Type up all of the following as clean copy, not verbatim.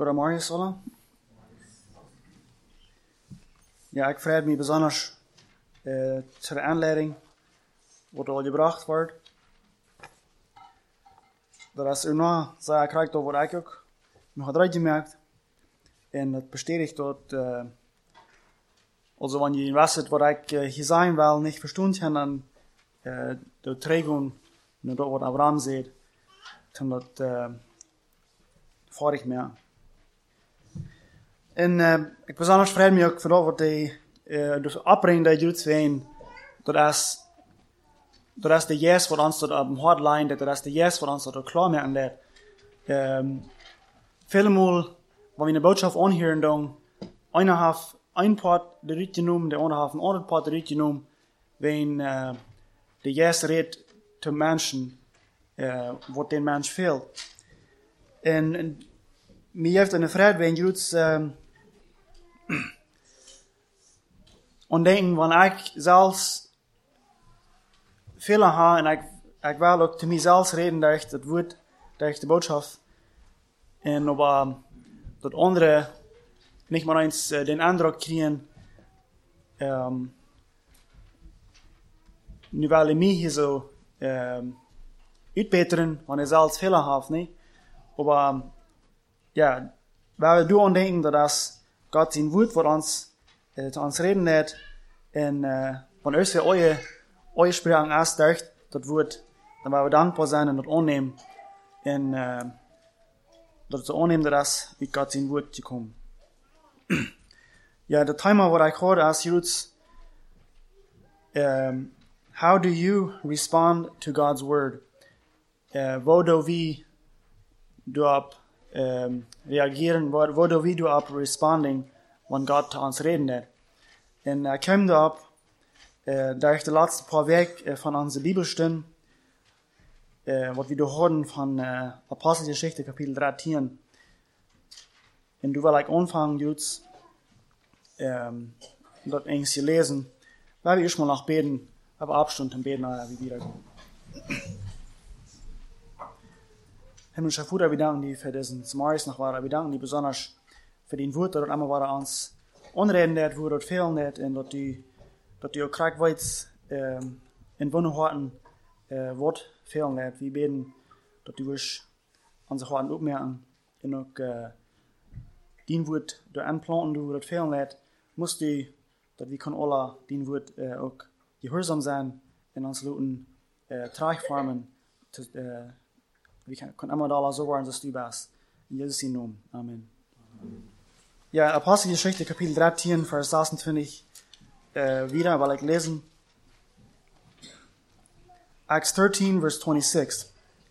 Goedemorgen allen. Ja, ik verheug me besonders zur aanleiding wat al gebracht wordt. Dat is nou, zei ik krijgt over wat ik ook nog had uitgemerkt. En dat bestätigt dat, also wenn je was wat ik hier zijn wil, niet verstond heb, dan de trägen, naar dat wat Abraham zegt, dan dat vaar ik meer. En ik besonders verheug me ook vooral wat die dus opbrengen die Jood zijn, dat is de jes wat ons dat op een hart lijnt, dat is de jes wat ons dat klaarmaken dat. Vielmaal, wanneer we een boodschap aanhören, dan einer heeft een part de rit genomen, de andere heeft een ander part de rit genomen, wanneer de jes redt te mensen, wat den mens fehlt. En mij heeft een vraag wanneer Joods ontdekken, wanneer ik zelfs veel heb en ik wil ook te mijzelf reden dat ik het woord, dat ik de boodschap en op dat andere niet maar eens den indruk krijgen, nu wil ik mij hier zo uitbeteren, wanneer ik zelfs veel heb, niet? Maar ja, waar we doen ontdekken dat als God zijn woord voor ons te ons reden heeft en van ons weer ooit spreken aansterkt, dat woord, dan willen we dankbaar zijn en dat aannemen. En dat ze aannemen dat als uit God zijn woord te komen. Ja, het thema wat ik hoorde als Joods, how do you respond to God's word? Wo do we op reageren, wo do we op responding wanneer God te ons reden heeft? En ik kwam daarop, da ich de laatste paar weken van onze Bibelstunden, wat we hoorden van Apostelgeschichte kapitel 13. En du wil ik aanvangen, Joods, dat eens te lezen. Waar we eerst mal nog beten, we hebben afstand en beten naar wie wiederkomen. Himmlischer Vater, wir danken dir für diesen Morgens noch war, wir danken dir besonders für den Wort, dat einmal war uns onreden dat Wort, dat fehlen dat, en dat du ook krijgt weet in Wonderharten Wort fehlen dat. Wir beten, dat du wirst unsere Harten opmerken en ook dien Wort du anplanten, du dat fehlen dat, musst du, dat wir können alle dien Wort ook gehorsam sein en ons laten terugvormen. Wir können immer da so werden, dass du bist. In Jesus' Namen. Amen. Ja, Apostelgeschichte Kapitel 13, Vers 26 wieder, weil ich lesen. Acts 13, Vers 26.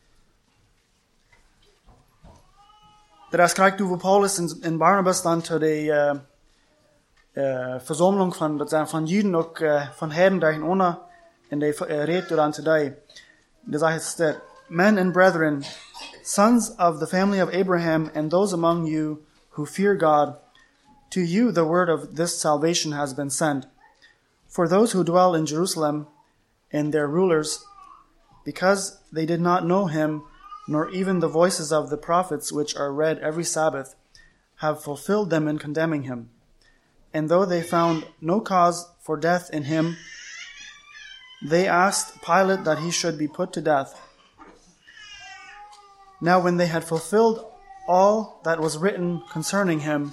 Das krijgt du, wo Paulus in Barnabas dann zu der Versammlung von Juden und von Heiden durcheinander in der redet dann zu dir. Da sagt es, Men and brethren, sons of the family of Abraham, and those among you who fear God, to you the word of this salvation has been sent. For those who dwell in Jerusalem and their rulers, because they did not know him, nor even the voices of the prophets which are read every Sabbath, have fulfilled them in condemning him. And though they found no cause for death in him, they asked Pilate that he should be put to death. Now when they had fulfilled all that was written concerning him,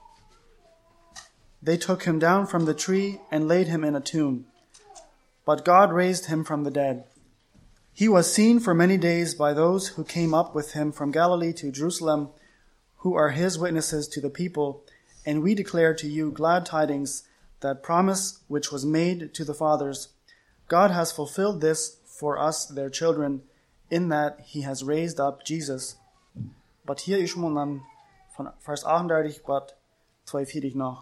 they took him down from the tree and laid him in a tomb. But God raised him from the dead. He was seen for many days by those who came up with him from Galilee to Jerusalem, who are his witnesses to the people, and we declare to you glad tidings, that promise which was made to the fathers. God has fulfilled this for us, their children, in that he has raised up Jesus. But hier ist man dann von Vers 38 bis 42 noch.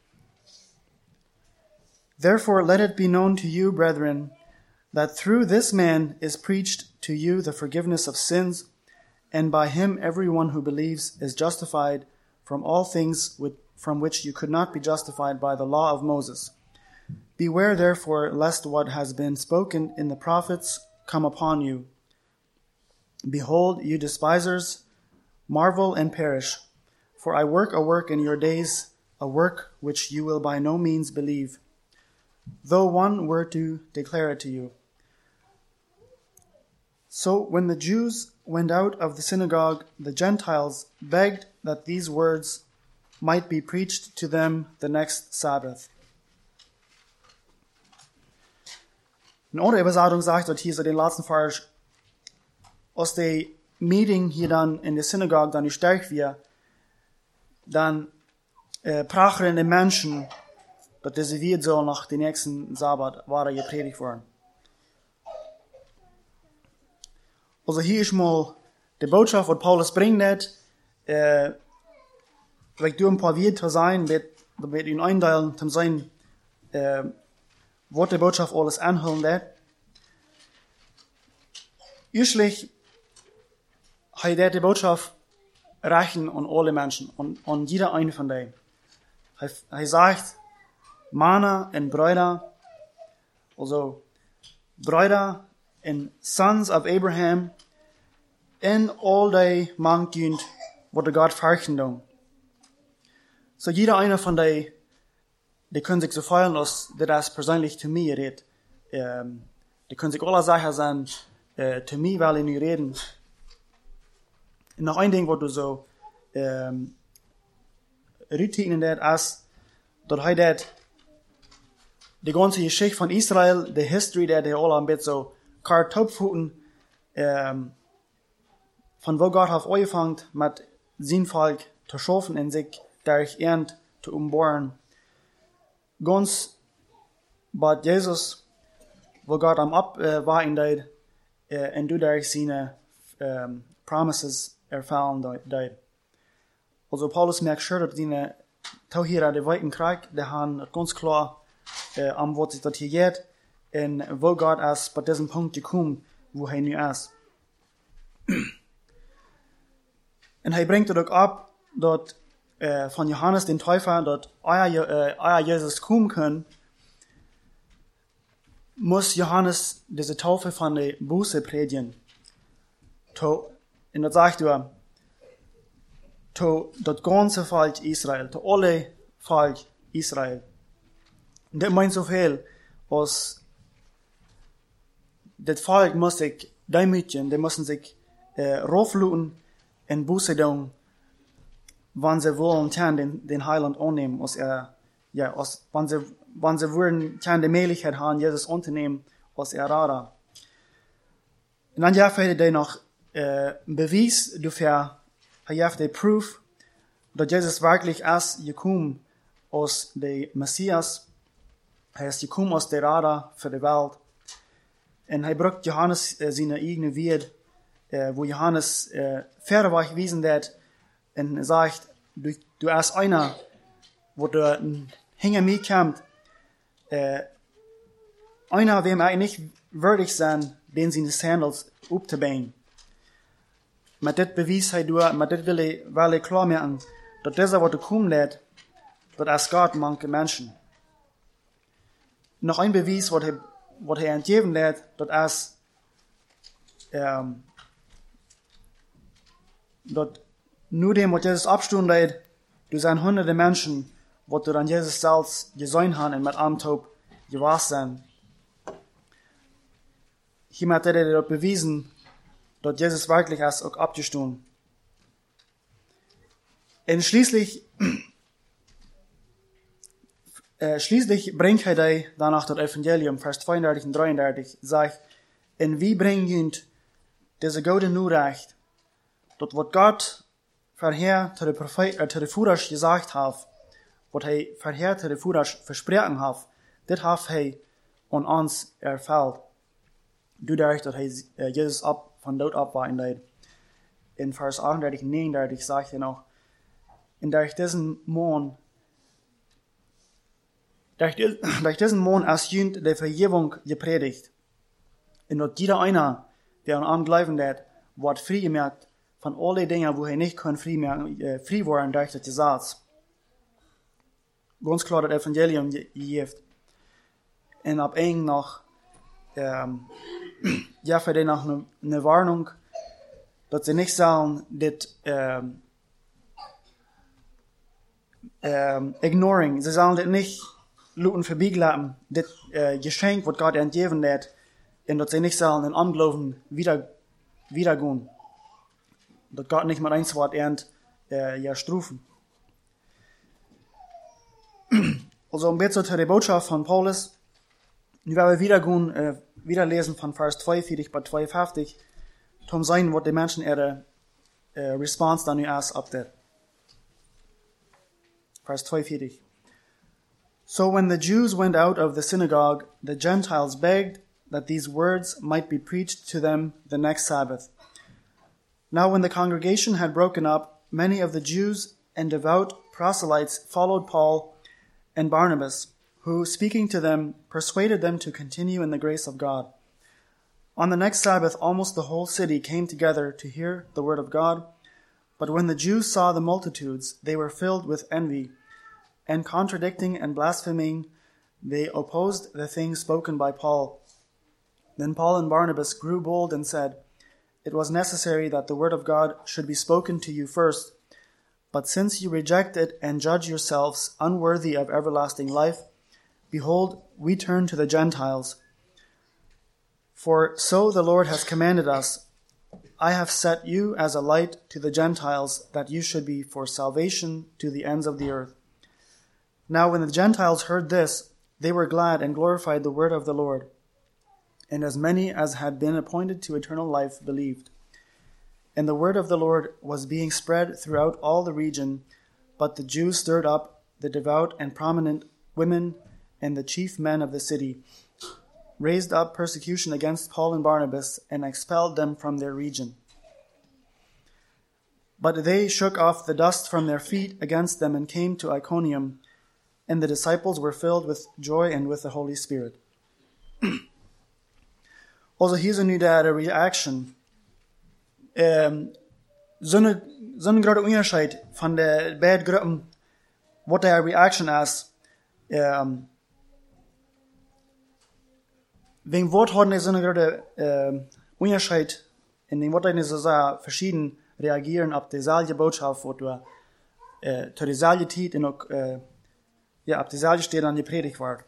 Therefore let it be known to you, brethren, that through this man is preached to you the forgiveness of sins, and by him everyone who believes is justified from all things from which you could not be justified by the law of Moses. Beware therefore lest what has been spoken in the prophets come upon you. Behold, you despisers, marvel and perish. For I work a work in your days, a work which you will by no means believe, though one were to declare it to you. So when the Jews went out of the synagogue, the Gentiles begged that these words might be preached to them the next Sabbath. Een andere übersetzung sagt dort hier so den letzten Vers, aus der Meeting hier dann in der Synagoge dann gestärkt wird, dann prachen die Menschen, dass diese Wort soll nach dem nächsten Sabbat war gepredigt worden. Also hier ist mal die Botschaft, was Paulus bringt, weil du ein paar Wörter sein, wird ihn einteilen, zum sein, was die Botschaft alles anhören. Ursprünglich hat die Botschaft reichen an alle Menschen, an jeder eine von denen. Er sagt, Männer und Brüder, also Brüder und Sons of Abraham, en all die mankind wat Gott verchen doen. So jeder einer von die können sich so feiern, dass das persönlich zu mir redet. Die können sich alle Sachen sagen, zu mir, weil ich nicht reden. Und noch ein Ding, was du so Routinen das, dass er die ganze Geschichte von Israel, die History, die alle ein bisschen so Kartopfhuten, von wo Gott auf angefangen mit sein Volk zu schaffen und sich durch Ernt zu umbohren. Ganz bei Jesus, wo Gott am war in der und du durch seine Promises erfüllen deit. Also Paulus merkt schon, dass die Tauhierer der weiten Krieg, der haben ganz klar am Wort sich dort hier geht und wo Gott ist bei diesem Punkt gekommen, wo er nu ist. Und er bringt auch ab, dass von Johannes den Täufer, dass euer Jesus kommen können, muss Johannes diese Taufe von der Buße predigen. Und das sagt er, das ganze Volk Israel, zu alle Volk Israel. Und das meint so viel, als das Volk muss sich demütigen, die müssen sich raufluten und Buße tun, wann sie wollen, den Heiland annehmen, wann sie wollen, die Möglichkeit haben, Jesus anzunehmen, als Rada. Und dann haben die noch Beweis dafür, die Proof, dass Jesus wirklich ist gekommen aus der Messias, er ist gekommen aus der Rada für die Welt. Und er braucht Johannes seine eigene Wort, wo Johannes verweicht wiesen wird und sagt, du bist einer, wo du hinter mir kommt, einer, wem er nicht würdig sein, den seine Sandals aufzubauen. Mit das Beweis mit das will ich klar machen, dass dieser, was du kommen lässt, das ist Gott manche Menschen. Noch ein Beweis, was er entgeben lässt, das ist, dass nur dem, was Jesus abstunden lässt, du sind hunderte Menschen, was du an Jesus selbst gesehen haben und mit einem Taub gewahr sind. Hier hat er dort bewiesen, dass Jesus wirklich ist, auch abgestunden. Und schließlich bringt er dir danach das Evangelium, Vers 32 und 33, sagt, und wie bringt diese gute Nachricht, dass was Gott vorher zu den Führers gesagt hat, was er vorher zu den Führers versprochen hat, das hat er an uns erfüllt. Dadurch, dass er Jesus von dort ab war in Vers 38 und 39 sagt er noch, und durch diesen Mond ist jünd der Vergebung gepredigt. Und dass jeder einer, der an ihm glauben wird, wird frei gemerkt von allen Dingen, wo er nicht frei werden durch das Gesetz. Ganz klar das Evangelium gibt. Und ab eng noch, für den noch eine Warnung, dass sie nicht sagen, ignoring. Sie sollen das nicht luten vorbeigelassen, das Geschenk, was Gott entgeben hat, und dass sie nicht sollen in Unglauben wiedergehen. Dass Gott nicht mal eins Wort ja strufen. Also ein bisschen zu der Botschaft von Paulus. Nu werden wir wieder lesen von Vers 42 bis 52. Tom sein, was die Menschen ihre Response dann nu erst ab der. Vers 42. So when the Jews went out of the synagogue, the Gentiles begged that these words might be preached to them the next Sabbath. Now when the congregation had broken up, many of the Jews and devout proselytes followed Paul and Barnabas, who, speaking to them, persuaded them to continue in the grace of God. On the next Sabbath, almost the whole city came together to hear the word of God. But when the Jews saw the multitudes, they were filled with envy, and contradicting and blaspheming, they opposed the things spoken by Paul. Then Paul and Barnabas grew bold and said, "It was necessary that the word of God should be spoken to you first. But since you reject it and judge yourselves unworthy of everlasting life, behold, we turn to the Gentiles. For so the Lord has commanded us, I have set you as a light to the Gentiles, that you should be for salvation to the ends of the earth." Now when the Gentiles heard this, they were glad and glorified the word of the Lord. And as many as had been appointed to eternal life believed. And the word of the Lord was being spread throughout all the region, but the Jews stirred up the devout and prominent women and the chief men of the city, raised up persecution against Paul and Barnabas, and expelled them from their region. But they shook off the dust from their feet against them and came to Iconium, and the disciples were filled with joy and with the Holy Spirit. Also hier sind nu de reaction. Zo'n grote onderscheid van de beide groepen, wat de reaction is. Wegen Wort haben so eine große Unterschied in den Worten, so verschieden reagieren auf die selbe Botschaft, wo du zu der selben Zeit und auch auf die selbe Stelle an die Predigt war.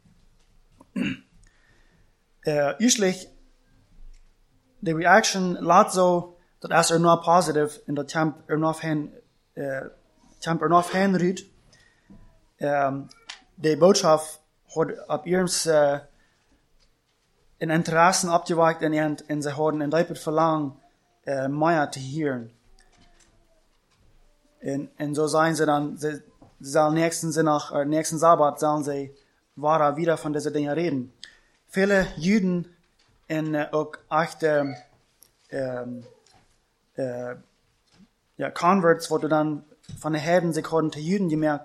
Usually, die Reaction laat so, dass nur positiv und das noch hinrührt. Die Botschaft hat ab ihrem in Interessen abgeweicht en ze hadden een dieper verlangen meer te hören. En so seien sie dann, sie sollen nächsten Sabbat sollen sie wieder von diesen Dingen reden. Viele Juden und auch echte Converts, wo du dann von den Heiden sich hadden zu Juden gemerkt,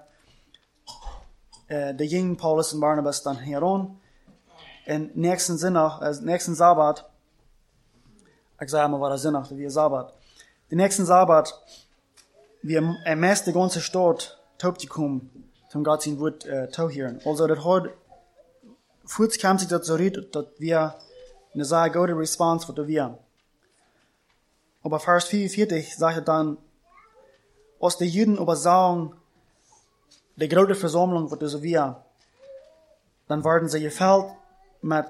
die gingen Paulus und Barnabas dann heran. En nächsten Sabbat, ich sage mal, was der wie Sabbat. Den nächsten Sabbat, wir meist die ganze Stadt taub zu kommen, zum Gott sein Wort zu hören. Also, das hat, kurz kam sich dazu reden, dass wir eine sehr gute Response für wir. Aber Vers 44 sagt er dann, als die Juden aber sagen, die große Versammlung wird so wir, dann werden sie gefällt met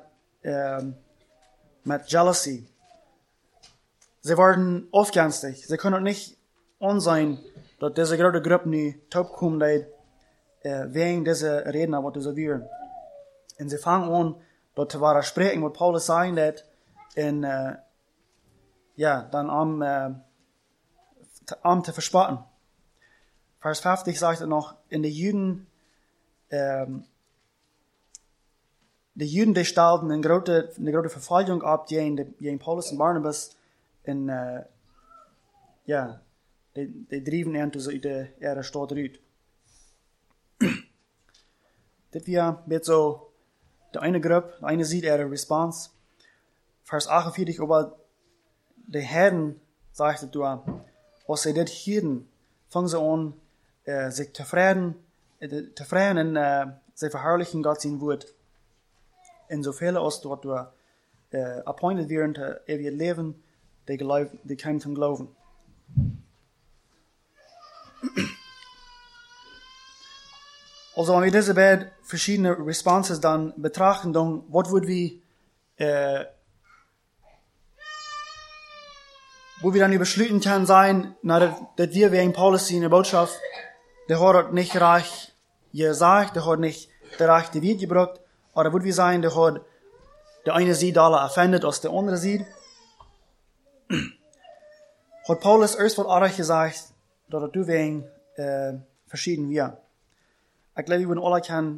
jealousy. Sie werden aufgängstig. Sie können nicht ansehen, dass diese große Gruppe nu taub kommt, wegen dieser Redner, was sie wären. Und sie fangen an, dort zu sprechen, was Paulus sagen hat, und dann am zu verspotten. Vers 50 sagt er noch, in die Juden, die Juden, die stellten eine große Verfolgung ab gegen Paulus und Barnabas, und die drieben ihn aus der Stadt raus. Das wird so die eine Gruppe, die eine sieht ihre Response. Vers 48, aber die Herren, sagte du, als sie das hielten, fangen sie an, sich zu freuen und sie verherrlichen Gott sein Wort. En zoveel als dort appointed werden te eeuwig leven, die komen zum Glauben. Also wenn wir diese beiden verschiedene Responses dann betrachten, dann was würden wir wo wir dann überschlitten können sein, dass wir wegen Paulus in der Botschaft, der hat nicht reich gesagt, der hat nicht der rechte Weg gebracht, oder würde wir sein, der hat der eine sieht alle offended, als der andere sieht. Hat Paulus erst was anderes gesagt, dass du wegen verschieden wir. Ich glaube, wir würden alle können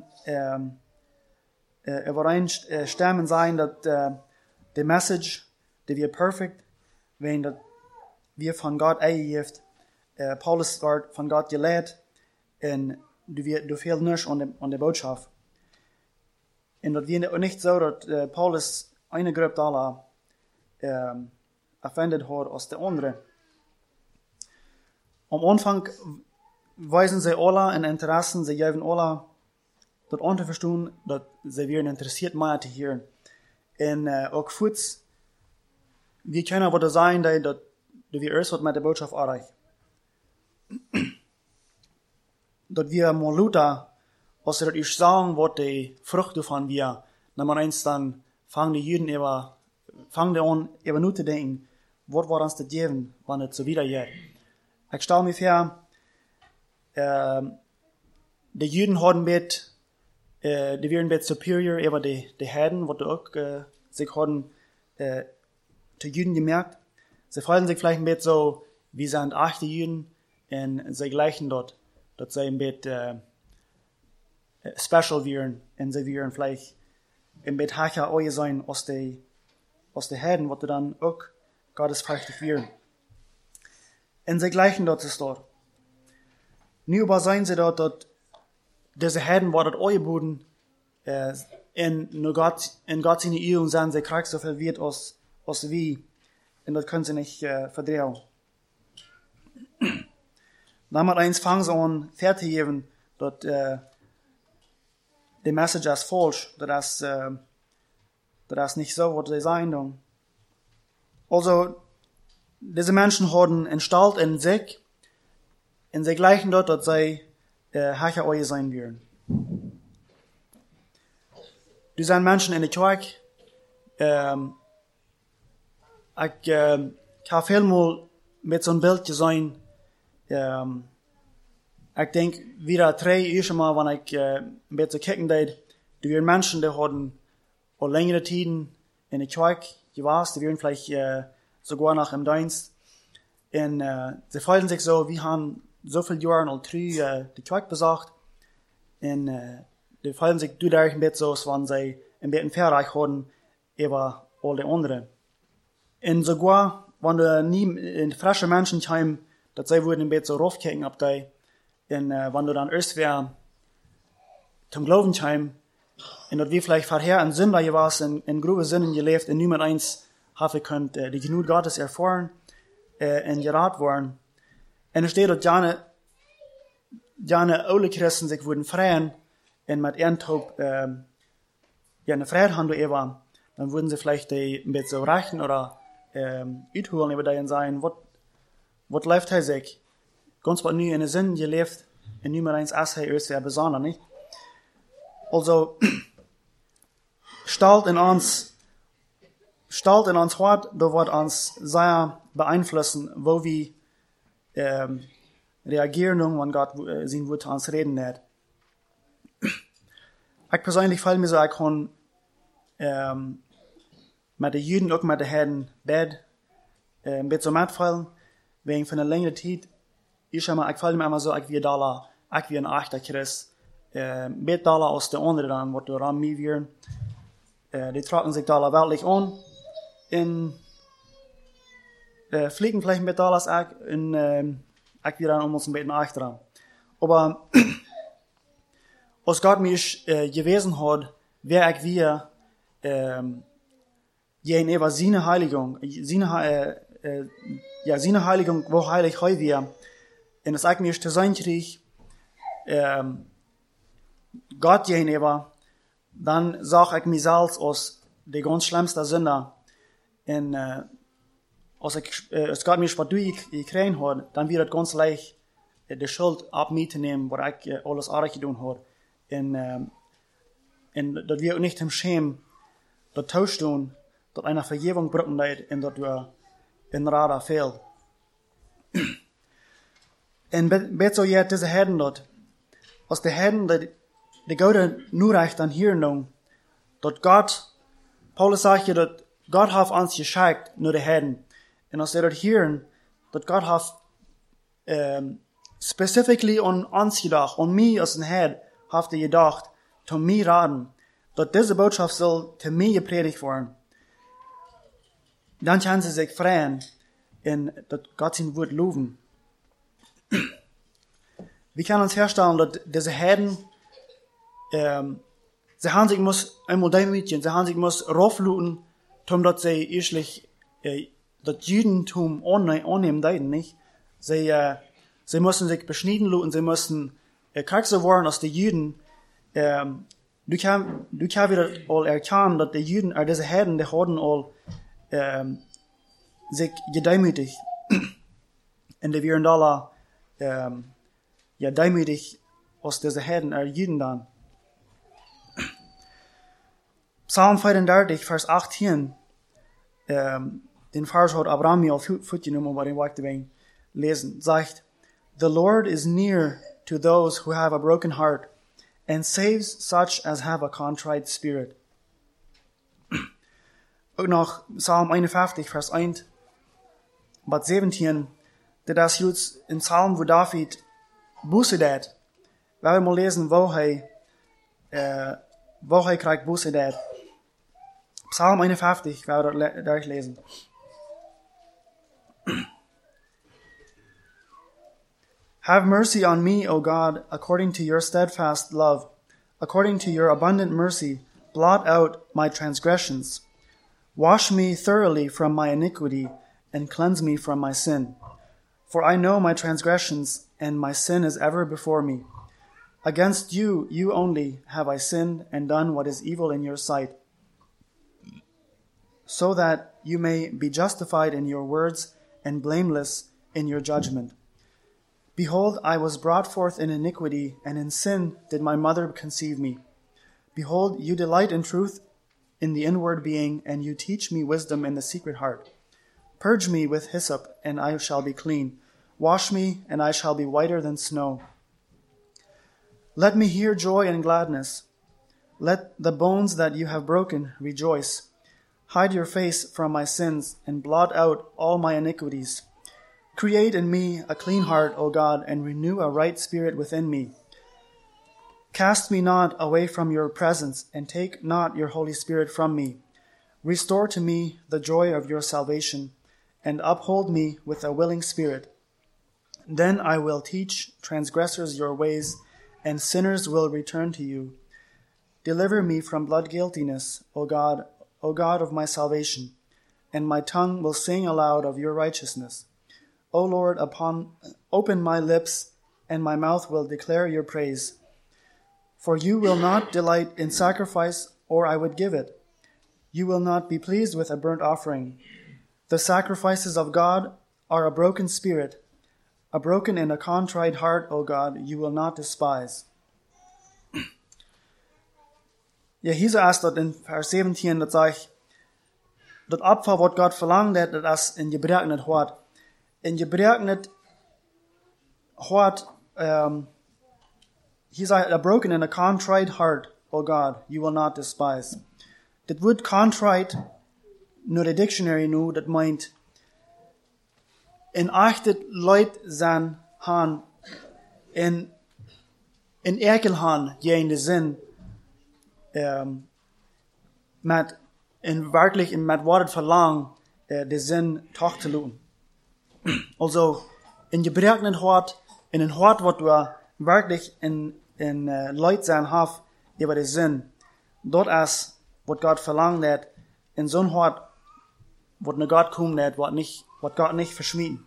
übereinstimmen sein, dass die Message, die wir perfekt, wenn dass wir von Gott eingegeben, Paulus wird von Gott gelehrt, und du fehlst nicht an der Botschaft. Und dass wir nicht so, dass Paulus eine Gruppe aller offended hat als der andere. Am Anfang weisen sie alle in Interessen, sie geben alle das Unterverstehen, dass sie werden interessiert mehr zu hören. Und auch kurz, wir können aber sein, dass wir erst mit der Botschaft erreichen. Dass wir mal lauter, als dass ich sagen, was die Früchte von wir, wenn man eins dann fangen die Juden an, nur zu denken, was war uns das geben, wenn es so wieder geht. Ich stelle mir vor, die Juden haben die wären ein superior über die Heiden, was auch sich haben die Juden gemerkt. Sie fühlen sich vielleicht ein bisschen so, wie sind echte Juden, und sie gleichen dort, dass sie ein bisschen special wären, und sie wären vielleicht ein bisschen hacher euer sein aus die Heiden, was dann auch gottesfürchtig wären. Und sie gleichen dort ist dort. Nu aber seien sie dort, dass diese Heiden, wo dort euer Boden, in Gott seine Ehe sind, sie kriegen so viel Wert als wie, und das können sie nicht verdrehen. Dann eins fangen sie an, fertig geben, dass die Message ist falsch, dass das nicht so, was sie sein dann. Also, diese Menschen haben einen Stalt in sich, und sie gleichen dort, dass sie Hacher euer sein werden. Du sind Menschen in der Kirche, ich habe vielmal mit so einem Bild gesehen, ich denke, wieder 3 erste Mal, wenn ich ein bisschen kicken deed, die wären Menschen, die haben auch längere Tiden in der Kirche gewesen, die wären vielleicht sogar nach im Dienst. Und sie fühlen sich so, wir haben so viele Jahre und 3 die Kirche besucht. Und die fühlen sich dadurch ein bisschen so, als wenn sie ein bisschen Verreich haben über alle anderen. Und sogar, wenn du nie in frische Menschen kommst, dass sie würden ein bisschen so raufkicken auf dich. Und wenn du dann erst wieder zum Glauben kommst, und dass wir vielleicht vorher ein Sünder gewesen, in grobe Sünden gelebt, und niemand eins haben könnt, die Genut Gottes erfahren, und gerat worden. Und es steht, dass jene alle Christen sich würden freuen, und mit Ehrentop, eine Freiheit haben über, dann würden sie vielleicht die ein bisschen so reichen oder uitholen über die und sagen, was läuft er sich? Ganz was nie in den Sinn gelebt, und niemand eins als er ist sehr besonders, nicht? Also, Stalt in uns Hort, da wird uns sehr beeinflussen, wo wir reagieren, wenn Gott sein Wort zu uns reden hat. Ich persönlich fühle mich so, ich kann mit den Juden und mit den Heiden ein bisschen mitfallen, wegen von einer längeren Zeit. Ich fühle mich immer so, ich wie ein echter Christ. Ein bisschen aus der anderen, dann, was du an mir wären. Die tragen sich da weltlich an. Und fliegen vielleicht mit alles auch. Und ich wieder uns ein bisschen achter. Aber als Gott mich gewesen hat, wer ich wir, gegenüber seine Heiligung, seine Heiligung, wo heilig heu wir, und es ich mich zu sein krieg, Gott gegenüber, dann sag ich mich selbst als der ganz schlimmste Sünder. Und als Gott mich was durchgekriegt hat, dann wird es ganz leicht, die Schuld ab mir zu nehmen, was ich alles andere getan habe. en dat wir auch nicht im Schämen, dat tausch doen, dat einer Vergebung brücken leid, en dat wir in Rada fehl. En bet zo je deze heden dat, als de heden de Goude nu recht aan hier doen, dat God, Paulus sagt je dat God heeft ons geschickt naar de heden. En als dat hier, dat God heeft specifically aan ons gedacht, aan mij als een hed, heeft hij gedacht, te mij raden, dat deze boodschap zal te mij gepredigt worden. Dan gaan ze zich freien en dat God zijn woord loven. Wir können uns herstellen, dass diese Herden, sie haben sich muss einmal demütigen, sie haben sich muss raufluten, dass sie erstlich das Judentum annehmen deuten, nicht? Sie müssen sich beschneiden luten, sie müssen so werden als die Juden. Du kannst wieder all erkennen, dass die Juden, diese Herden, die haben all sich gedemütigt. Und die werden alle demütig aus dieser Herden Juden dann. Psalm 34, Vers 18, den Vers hat Abraham mir auf Futjenummer bei den Wachtewegen lesen, sagt, The Lord is near to those who have a broken heart and saves such as have a contrite spirit. Ook nog Psalm 51, Vers 1, Bad 17, das ist in Psalm, wo David Buße deed. We hebben mal lesen, wo hij krijgt Buße deed. Psalm 51, we hebben dat durchlesen. Have mercy on me, O God, according to your steadfast love. According to your abundant mercy, blot out my transgressions. Wash me thoroughly from my iniquity and cleanse me from my sin. For I know my transgressions, and my sin is ever before me. Against you, you only, have I sinned and done what is evil in your sight, so that you may be justified in your words and blameless in your judgment. Behold, I was brought forth in iniquity, and in sin did my mother conceive me. Behold, you delight in truth in the inward being, and you teach me wisdom in the secret heart. Purge me with hyssop, and I shall be clean. Wash me, and I shall be whiter than snow. Let me hear joy and gladness. Let the bones that you have broken rejoice. Hide your face from my sins, and blot out all my iniquities. Create in me a clean heart, O God, and renew a right spirit within me. Cast me not away from your presence, and take not your Holy Spirit from me. Restore to me the joy of your salvation, and uphold me with a willing spirit. Then I will teach transgressors your ways, and sinners will return to you. Deliver me from blood guiltiness, O God of my salvation, and my tongue will sing aloud of your righteousness. O Lord, open my lips, and my mouth will declare your praise. For you will not delight in sacrifice, or I would give it. You will not be pleased with a burnt offering. The sacrifices of God are a broken spirit. A broken and a contrite heart, O God, you will not despise. Ja, hier staat dat in vers 17, dat zegt, dat Opfer wat God verlangt, dat is in gebrekend hart. In gebrekend hart, hier sagt, a broken and a contrite heart, O God, you will not despise. Dit woord contrite, nur de dictionary nu, dat meint, in achtet Leut zijn han, in erkel han, je in de zin, met wat het verlang, de zin toch te doen. Also, in gebrekend hart, in een hart wat we werkelijk in Leut zijn haf, über de zin, dat is wat God verlangt, dat in zo'n hart, wat naar God komt, dat wat God niet verschmieden.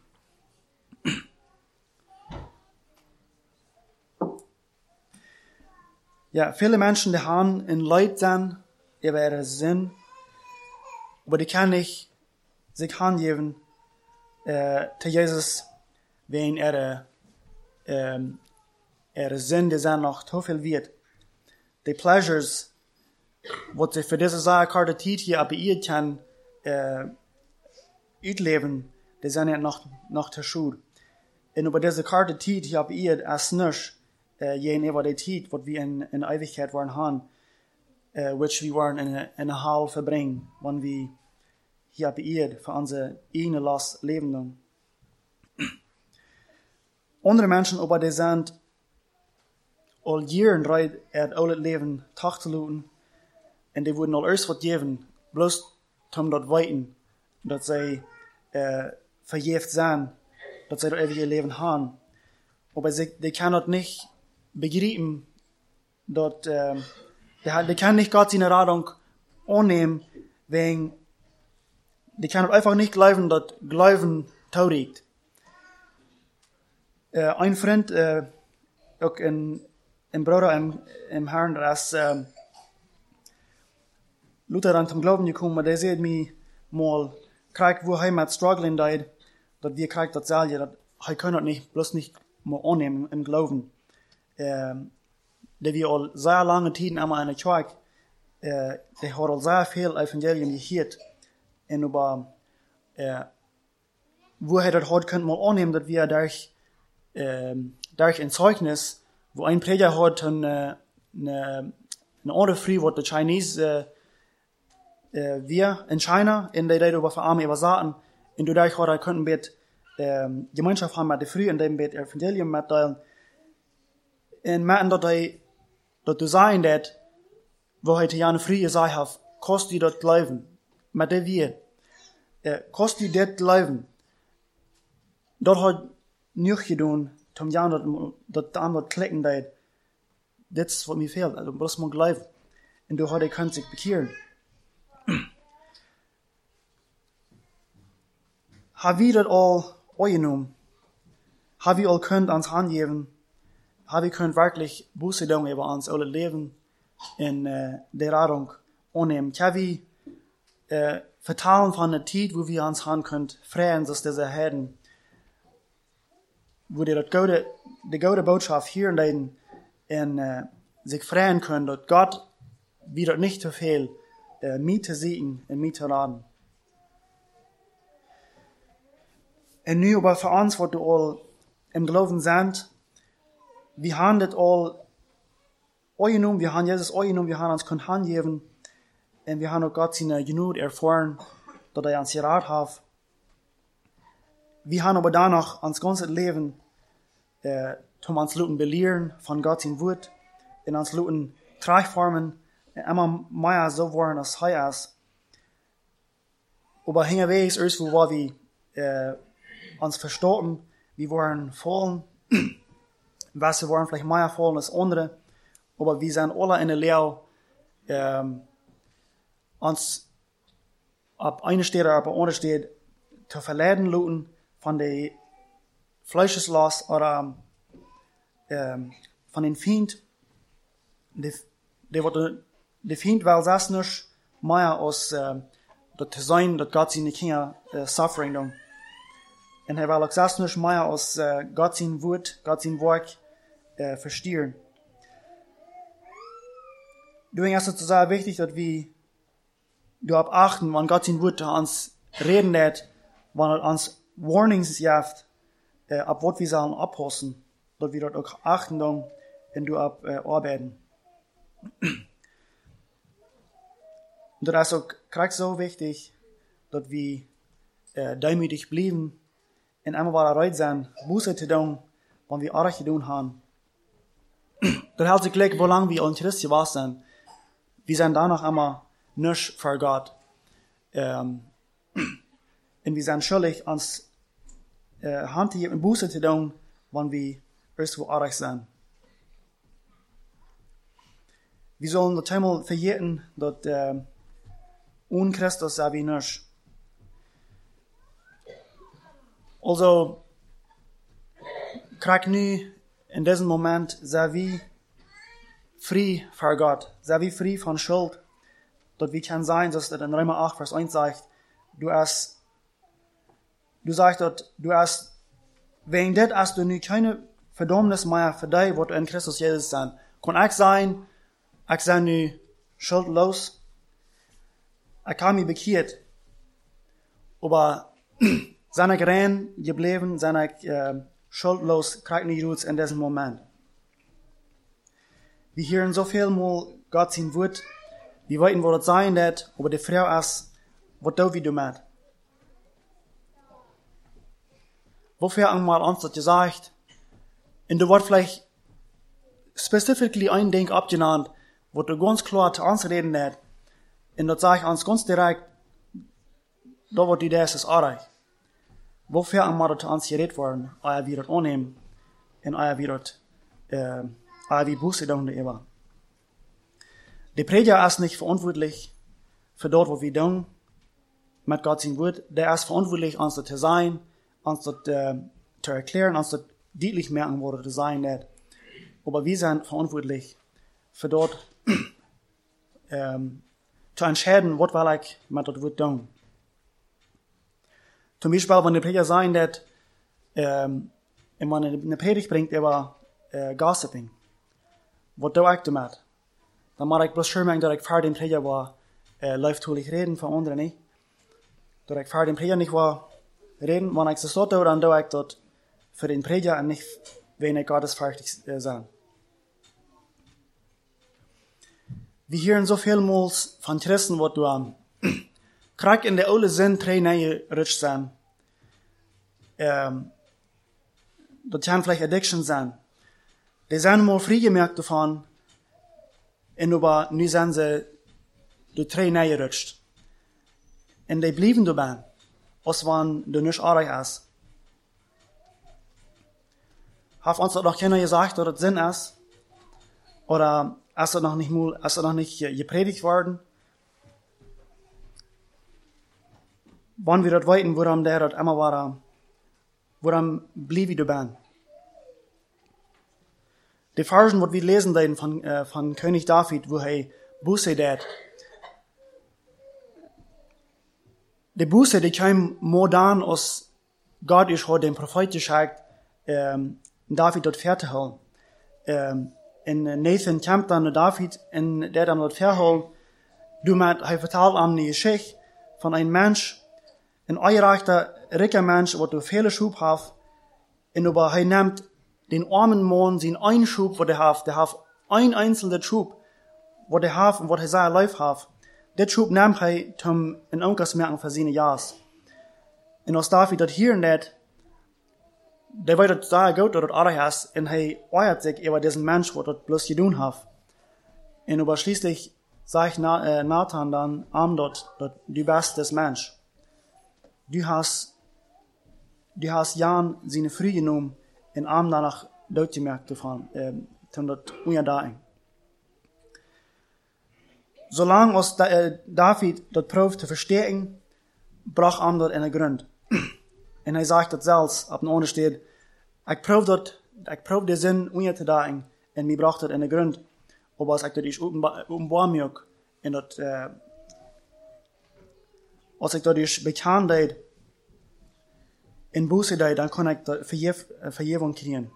Ja, viele Menschen, die haben in Leid sein, über ihre Sinn, aber die können nicht sich hingeben, zu Jesus, wegen ihre Sinn, die sind noch zu viel wert. die Pleasures, wat sie für diese Sache karte Zeit hier abeiert kann, uitleven, die sind ja noch te schuld. Und über diese karte Zeit hier abeiert, als nicht, gegenüber der Zeit, wat wir in Ewigkeit waren haben, which wir waren in eine Hall verbringen, wenn wir hier abeiert, für unsere eigene Last leben. Andere Menschen, aber die sind al jaren bereit, het leven terug te laten. En die worden al eerst wat geven, bloos om dat weten, dat zij vergeeft zijn, dat zij dat eeuwige leven hebben. Aber die können das nicht begreifen, dat die können nicht Gott seine Radung annehmen, wegen die können einfach nicht glauben, dass Glauben taugt. Ein Freund, auch ein Bruder im Herrn, der ist Luther an zum Glauben gekommen, der sagt mir mal, kriegt wo er mit struggling died, dass wir kriegt das selber, dass er kann das nicht, bloß nicht mal annehmen im Glauben. Der wir all sehr lange Zeit einmal in der Kirche, der hat all sehr viel Evangelium gehört, und über, wo er das hat, könnte man annehmen, dass wir durch ein Zeugnis, wo ein Prediger hat, eine andere Free, wo der Chinese, wir in China, in der über verarmen, über Satan, und dadurch hat er könnten mit, Gemeinschaft haben mit der Free, in dem mit Evangelium mitteilen, und merken, dass du sein, dass, wo heute ja eine Free gesagt hat, kostet die dort Glauben, mit der wir, kostet die dort Glauben, dort hat nicht getan, zum Jahren, dass der andere klicken, das ist, was mir fehlt, also bloß mal glauben, und du heute kannst sich bekehren. Haben wir das all angenommen? Haben wir all könnt ans Hand geben? Haben wir könnt wirklich Buße tun über uns alle Leben in der Radung annehmen? Können wir vertalen von der Zeit, wo wir ans Hand könnt freien, dass diese Herden, wo die gute Botschaft hier in sich freien können, dass Gott wieder nicht zu viel mich zu sehen und mich zu raten. Und nu aber für uns, was du all im Glauben sind, wir haben das all angenommen, wir haben Jesus angenommen, wir haben uns können handgeben, und wir haben auch Gott seine Genug erfahren, dass er uns gerat hat. Wir haben aber danach uns ganzes Leben, uns Luten belehren von Gott sein Wort, in uns Luten Tragformen, immer mehr so waren als er ist. Aber hinterwegs erst, wo war wir, uns verstorben, wir waren fallen, was wir waren vielleicht mehr fallen als andere, aber wir sind alle in der Lehre, uns ab einer Stelle, ab einer Stelle zu verleiten lassen von der Fleischeslast oder von den Feind. Der Feind will das nicht mehr als das zu sein, dass Gott seine Kinder suffering tun. Und er will auch das nicht mehr als Gott sein Wort, Gott sein Werk verstehen. Deswegen ist es sehr wichtig, dass wir achten, wenn Gott sein Wort uns reden hat, wenn er uns Warnings gibt, ab was wir sollen abpassen, dass wir dort auch achten und arbeiten. Und das ist auch so wichtig, dass wir demütig bleiben und einmal bereit sein, Buße zu tun, wenn wir alles getan haben. Das hält sich gleich, wo lange wir in Christus gewesen sind. Wir sind danach immer nicht für Gott. Und wir sind schuldig, uns Hand und Buße zu tun, wenn wir irgendwo arg sind. Wir sollen das einmal vergessen, dass ohne Christus sind wir nicht. Also, krieg nu in diesem Moment, sind wir frei für Gott, sind wir frei von Schuld, dass wir können sein, dass in Römer 8, Vers 1 sagt, du sagst, dass du hast, wegen das hast du nu keine Verdammnis mehr für dich, was du in Christus Jesus sein. Kann auch sein, ich sei nu schuldlos. Ich habe mich bekehrt. Aber seine Gränen geblieben, seine schuldlos, kriegt nicht Ruhe in diesem Moment. Wir hören so viel mal Gott sein Wort. Wir wissen, wo das sein wird, aber die Frage ist, was tun wir damit? Wofür einmal uns das gesagt? Und du wird vielleicht specifically ein Ding abgenannt, wo du ganz klar zu uns reden wird. Und das sage ich uns ganz direkt, da wird die das erreicht. Wofür einmal das zu uns geredet worden, euer wir das annehmen, und euer wir das, euer wir Buße tun darüber. Der Prediger ist nicht verantwortlich für dort, wo wir tun, mit Gott sein Wort. Der ist verantwortlich, uns das zu sein, uns das zu erklären, uns das deutlich merken, wo das zu sein wird. Aber wir sind verantwortlich für dort zu entscheiden, was will ich mit das Wort tun. Zum Beispiel, wenn der Prediger sagen wird, wenn man eine Predigt bringt über Gossiping, was tue ich damit? Dann mache ich bloß schön merken, dass ich für den Prediger war, läuftlich reden von anderen nicht. Dass ich für den Prediger nicht war, reden, wenn ich das so tue, dann tue ich das für den Prediger und nicht, wenn ich Gottes fertig sein. Wir hören so vielmals von Christen, was du krieg in der Ole Sinn drei neue Rutsch sein. Das kann vielleicht Addiction sein. Die sind mal frei gemerkt davon, und aber nu sind sie durch drei neue Rutscht. Und die blieben dabei, als wenn du nicht artig ist. Hat uns das noch keiner gesagt, dass das Sinn ist? Oder ist das noch nicht gepredigt worden? Wann wir das weiten, woran der das immer war, woran blieb ich dabei? Die Versen, was wir lesen dann von König David, wo er Buße tät. Die Buße, die kam modern aus Gott ist heute den Prophet geschickt, David dort fertig holen. Und Nathan kämpft dann mit David, und der dann dort fertig du mit, er vertelt an die Geschichte von einem Mensch, ein einreichter, reicher Mensch, wo du viele Schub hast, und aber er nimmt den armen Mann, sein einen Schub, wo der hat ein einzelner Schub, wo der hat und wo er sein Leben hat. Der Schub nimmt er zum in Onkas merken für seine Jahres. Und als David das hier nicht, der weiß, dass da gut oder andere ist, und er ärgert sich über diesen Mensch, wo das bloß getan hat. Und aber schließlich sagt Nathan dann, dort, du bist das Mensch. Du hast Jan seine Früh genommen, in Arm danach durchgemerkt davon, dort ungedacht. Solange als David das probt zu verstehen, brach am dort in der Grund. Und er sagt das selbst, ab und steht, ich prob den Sinn ungedacht, und mir brach das in der Grund. Aber als ich das ist offenbar mir, und das, als ich das ist bekannt hat, in Buße da, dann kann ich Vergebung kriegen.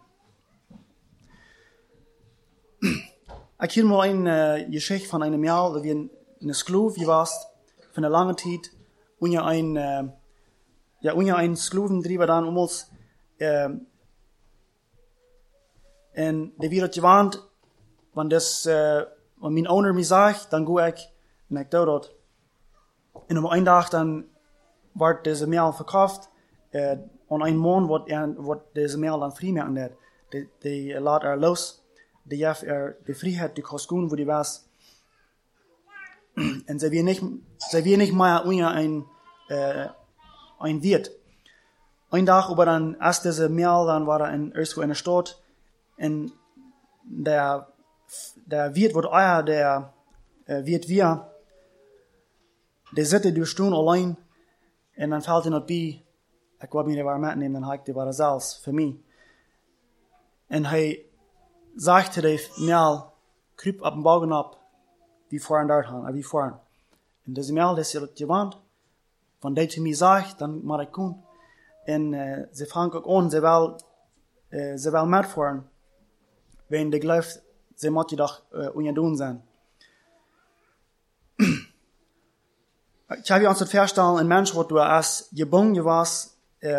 Ich kenne mal eine Geschichte von einem Jahr, wie ein Sklave warst, für eine lange Zeit, und ein Sklavendrieber dann uns, und der wird gewarnt, wenn mein Owner mir sagt, dann gehe ich, und ich tue das. Und um einen Tag dann wird diese Mehl verkauft, und ein Mann wird diese Mehl dann frei machen wird. Die lässt los, die gibt die Freiheit, die kostet wo die was. Und sie will nicht mehr ohne ein Wirt. Ein Tag über dann erst diese Mehl, dann war irgendwo in der Stadt, und der Wirt wird der Wirt der sitte durch Stunden allein, und dann fällt ihm das bei, ich wollte mir die war mitnehmen, dann habe ich die war selbst für mich. Und er sagte dem Mehl, krieg ab dem Bogen ab, wie vorhin dort haben, wie vorhin. Und diese Mehl, das ist gewandt, wenn der zu mir sagt, dann mache ich kun. Und sie fangen auch an, sie will mitfahren, wenn die glaubt, sie muss doch ungedoen sein. Ich habe uns das vorstellen, ein Mensch, wo du als gebunden warst,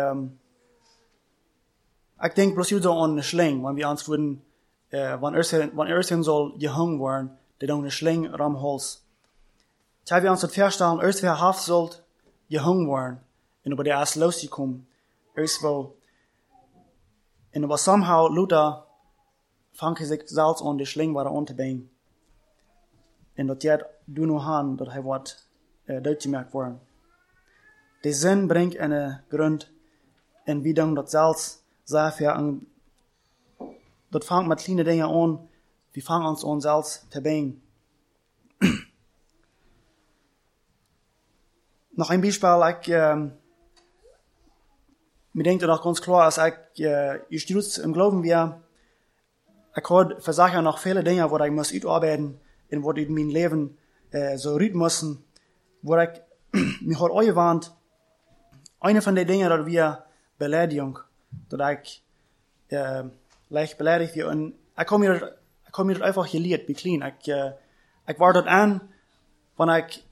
ich denke bloß so an eine Schlinge, wenn wir uns würden, wenn er soll gehangen werden, die dann eine Schlinge am Hals. Ich habe uns das vorstellen, erst wer haft sollt gehangen werden, und über der erst losgekommen, erst wo, und aber somehow, Luther, fangt sich selbst an, die Schlinge war unterbringen. Und dat jij du noch han, dat hij wordt uitgemerkt worden. De zin brengt een grond, en wie dan dat zelfs zelf aan, dat vangt met kleine dingen aan, wie vangen ons aan zelfs te brengen. Nog een Beispiel, mir denkt noch ganz klar, als ich stütze im Glauben wir, ich habe für Sachen noch viele Dinge, wo ich muss utarbeiten, in wo ich mein Leben so rüten müssen, wo ich mich hat angewandt, eine von den Dingen, dass wir Beleidigung, dass ich leicht beleidigt wird, und ich komme mir einfach gelehrt, wie klein, ich war dort an, wenn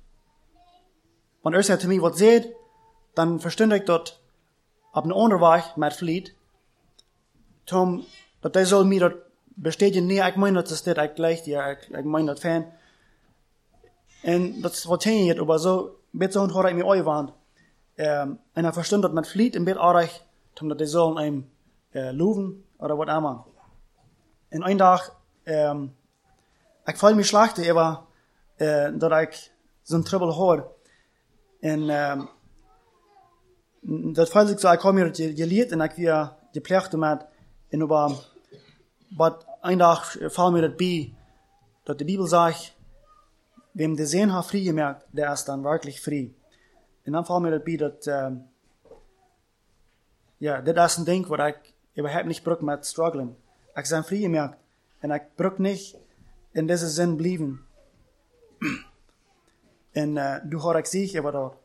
er zu mir was sieht, dann verstehe ich dort, ab einer anderen Weg mit Flied, Tom, dass der soll mir dort bestätigen, nee, ich meine, das ist das, ich gleich dir, ich meine das Fan. Und das war jetzt, aber so, bitte so hat ich mir angewandt. Und er versteht, dass mit Flied im Bett auch, Tom, dass der soll einem loben, oder was immer. Und einen Tag, ich fühle mich schlecht, aber, dass ich so ein Trouble habe. Und, das fühlt sich so, ich habe mir gelehrt, und ich wieder gepflegt damit, und aber, ein Tag fällt mir das bei, dass die Bibel sagt, wem der Sehen hat frei gemerkt, der ist dann wirklich frei. Und dann fällt mir das bei, dass, das ist ein Ding, wo ich überhaupt nicht brauche mit strugglen. Ich bin frei gemerkt, und ich brauche nicht in diesem Sinn bleiben. Und du hast ich sicher aber dort.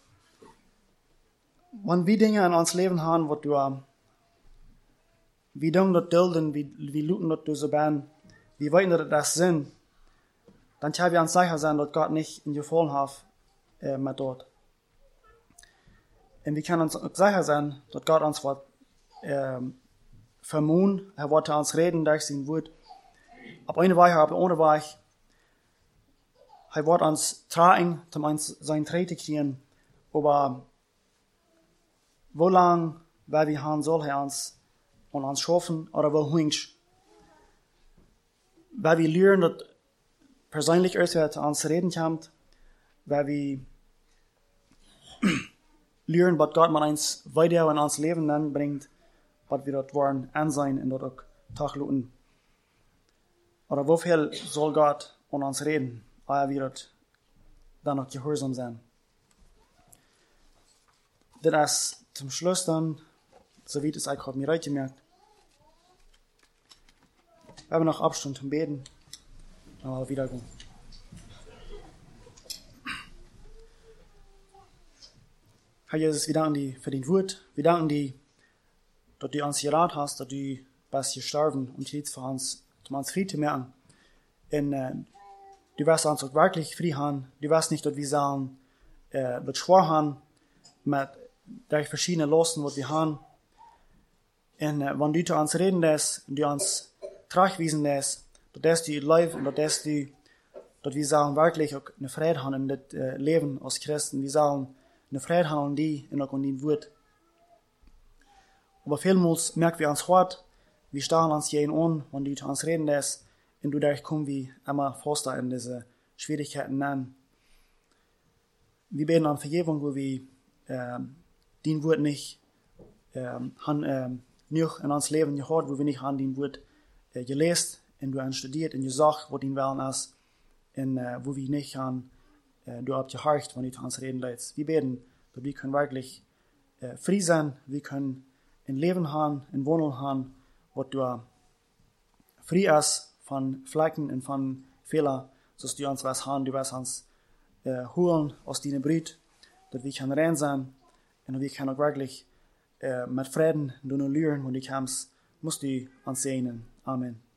Wenn wir Dinge in uns Leben haben, wo du, wie dung dat dulden, wie luten dat du so ben, wie weiten dat das sind, dann kann wir uns sicher sein, dass Gott nicht in Gefallen hat, mit dort. Und wir können uns auch sicher sein, dass Gott uns wird, vermuten, wird uns reden durch sein Wort. Ab eine Weise, ab ohne Weise, wird uns tragen, um uns sein Trete kriegen, aber, wo lang, weil wir haben, soll uns und uns schaffen, oder wo hunsch. Weil wir lernen, dass persönlich erst zu uns reden kommt, weil wir lernen, was Gott mit uns weiter in uns Leben dann bringt, was wir dort wollen ansehen und dort auch tachluten. Oder wo viel soll Gott an uns reden, weil wir dort dann auch gehorsam sein. Das ist zum Schluss dann, so wie das ich habe mir gemerkt. Wir haben noch Abstand zum Beten, aber wieder gehen. Herr Jesus, wir danken dir für dein Wort. Wir danken dir, dass du uns gerat hast, dass du bist gestorben und jetzt für uns, um uns frei zu merken. Und du wirst uns auch wirklich frei haben. Du wirst nicht, dass wir sagen, das schwor haben, mit durch verschiedene Lasten, was wir haben. Und wenn du zu uns reden lässt, und du uns tragweisen lässt, dass du live und dass wir sagen, wirklich auch eine Freude haben in das Leben als Christen. Wir sagen, eine Freude haben an die und auch an dein Wort. Aber vielmals merken wir uns hart, wir starren uns jeden an, wenn du zu uns reden lässt, und du dadurch kommen wir immer fester in diese Schwierigkeiten an. Wir beten an Vergebung, wo wir dein Wort nicht haben nicht in uns Leben gehört, wo wir nicht haben dein Wort gelesen und du hast studiert und gesagt, wo dein Willen ist, und wo wir nicht haben, du hast gehorcht, wenn du zu uns reden lässt. Wir beten, dass wir können wirklich frei sein, wir können ein Leben haben, ein Wohnung haben, wo du frei ist von Flecken und von Fehlern, dass du uns was haben, du wirst uns holen aus deiner Brut, dass wir können rein sein und wir können auch wirklich mit Frieden du nur lernen, wenn du kommst, musst du uns segnen. Amen.